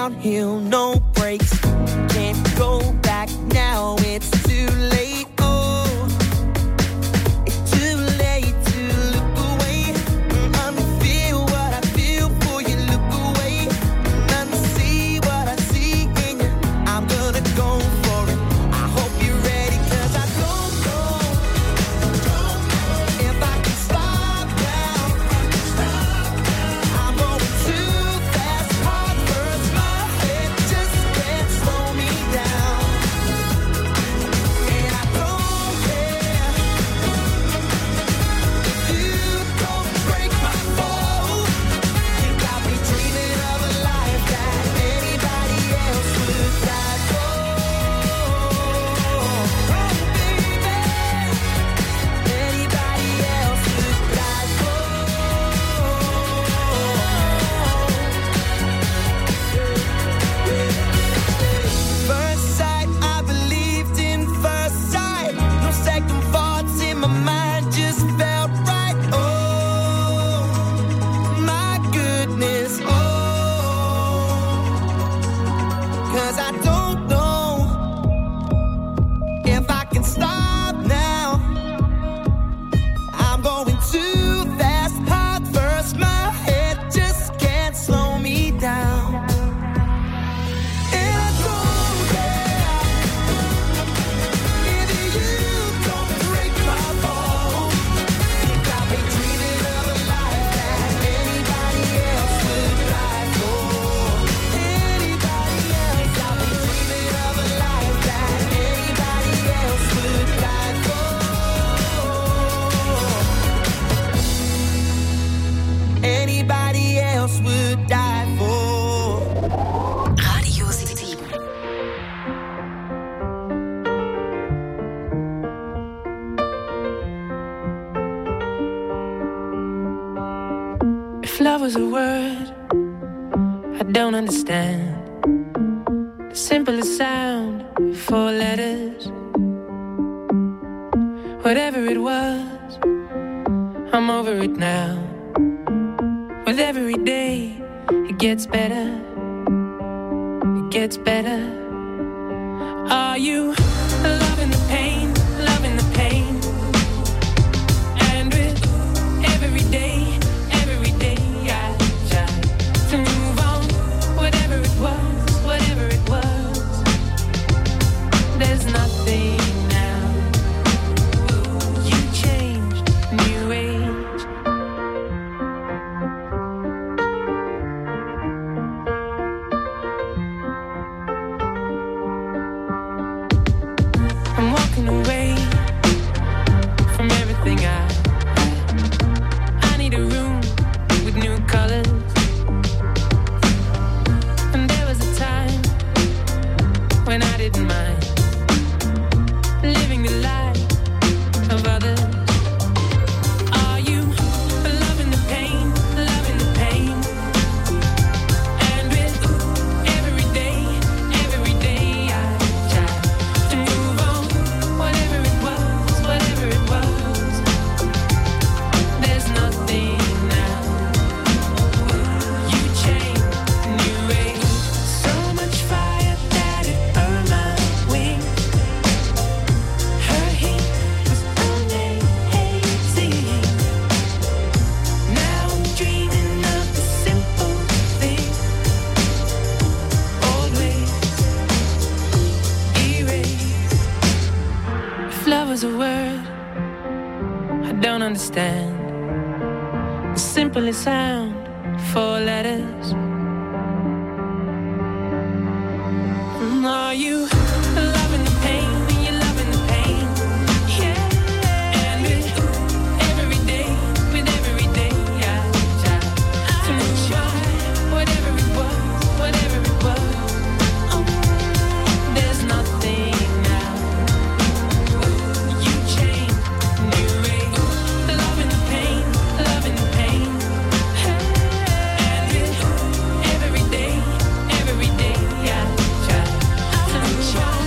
downhill, no brakes. Can't go back now, it's too late. Oh, it's too late to look away. Unfeel what I feel for you, look away. Unsee what I see in you, I'm gonna go for it. I hope you're ready, 'cause I don't know if I can stop now. I'm going too fast, heart hurts, my head just can't slow me down. And I don't care if you don't break my fall. You got me dreaming of a life that anybody else would die for. Oh, baby, anybody else would die for. First sight, I believed in first sight. No second thoughts in my mind, just felt right. Oh, my goodness. Oh, 'cause I don't know if I can stop now. I'm going too fast, heart first, my head just can't slow me down. And I don't care if you don't break my fall. You got me dreaming of a life that anybody else would die for. Anybody else, got me dreaming of a life that anybody else would die for. Anybody else would die for. Radio City. If love was a word I don't understand, the simplest sound, 4 letters. Whatever it was, I'm over it now. With every day, it gets better. It gets better. Are you loving the pain, loving the pain? And with every day I try to move on. Whatever it was, there's nothing now. You changed, new age. I'm walking away from everything I need a room with new colors. And there was a time when I didn't mind living the life of others. Are you loving the pain, loving the pain? And with every day I try to move on. Whatever it was, there's nothing now. You changed, new age. So much fire that it burned my wings. Her heat was amazing. Now I'm dreaming of the simple thing. Old ways erased. If love was a word I don't understand, the simplest sound, 4 letters. Are you loving the pain? You loving the pain? Yeah. And with every day I try to move on. Whatever it was, oh, there's nothing now. You changed, new age. Loving the pain, loving the pain. And with every day I try to move on.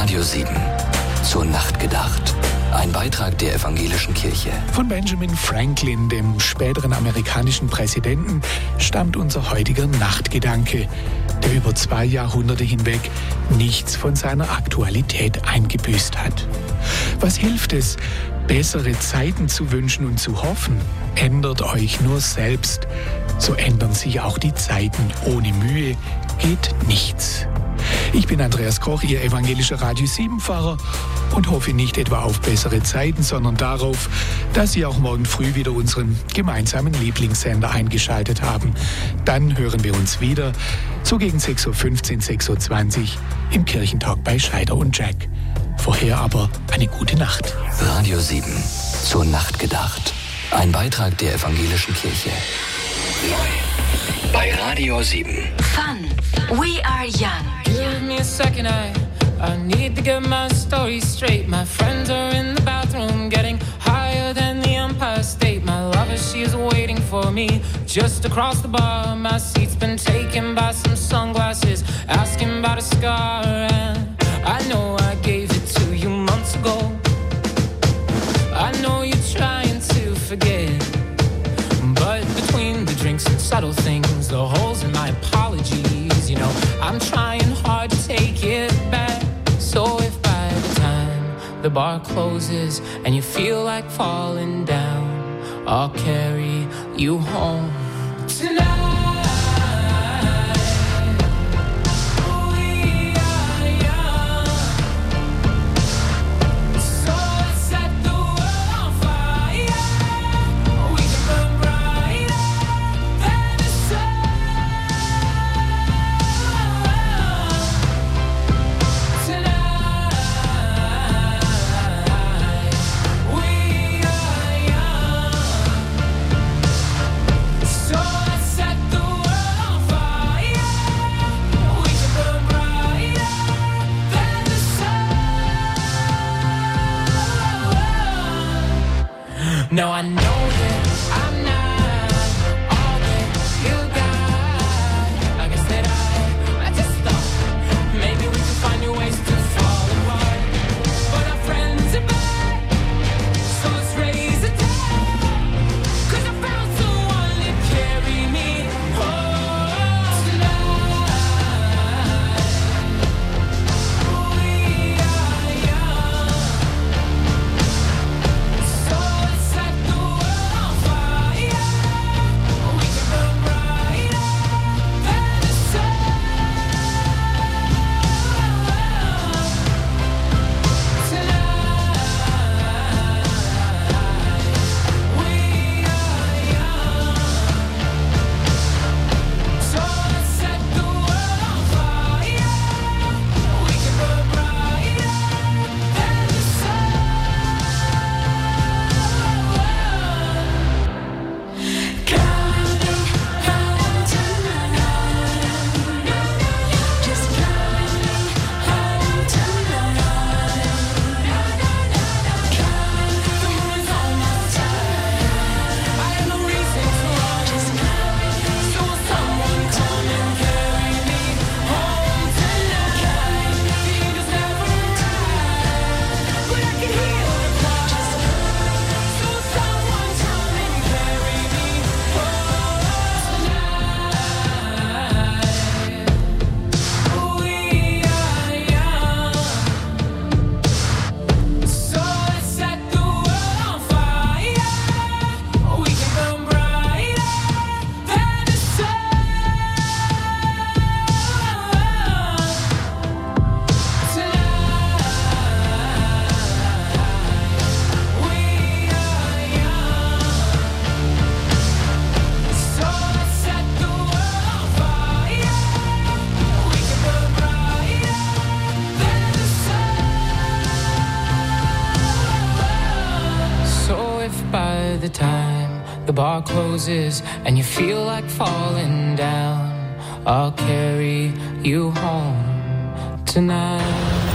Radio 7. Zur Nacht gedacht. Ein Beitrag der Evangelischen Kirche. Von Benjamin Franklin, dem späteren amerikanischen Präsidenten, stammt unser heutiger Nachtgedanke, der über 2 Jahrhunderte hinweg nichts von seiner Aktualität eingebüßt hat. Was hilft es, bessere Zeiten zu wünschen und zu hoffen? Ändert euch nur selbst, so ändern sich auch die Zeiten. Ohne Mühe geht nichts. Ich bin Andreas Koch, Ihr evangelischer Radio 7-Pfarrer und hoffe nicht etwa auf bessere Zeiten, sondern darauf, dass Sie auch morgen früh wieder unseren gemeinsamen Lieblingssender eingeschaltet haben. Dann hören wir uns wieder, so gegen 6.15 Uhr, 6.20 Uhr im Kirchentalk bei Scheider und Jack. Vorher aber eine gute Nacht. Radio 7. Zur Nacht gedacht. Ein Beitrag der Evangelischen Kirche. Neu bei Radio 7. Fun. We are young. Give me a second, I need to get my story straight. My friends are in the bathroom getting higher than the Empire State. My lover, she is waiting for me just across the bar. My seat's been taken by some sunglasses, asking about a scar. And I know I gave it to you months ago. I know you're trying to forget, but between the drinks and subtle things, the holes in my apologies, you know, I'm trying hard to take it back. So if by the time the bar closes and you feel like falling down, I'll carry you home tonight. No, I know that I'm not all that you got. I guess that I just thought maybe we could find new ways to fall apart. But our friends are back, so let's raise a toast. 'Cause I found someone to carry me home tonight. We are young, so let's set the world on fire. We can burn brighter than the sun tonight. We are young, so let's set the world on fire. We can burn brighter than the sun. So if by the time the bar closes and you feel like falling down, I'll carry you home tonight.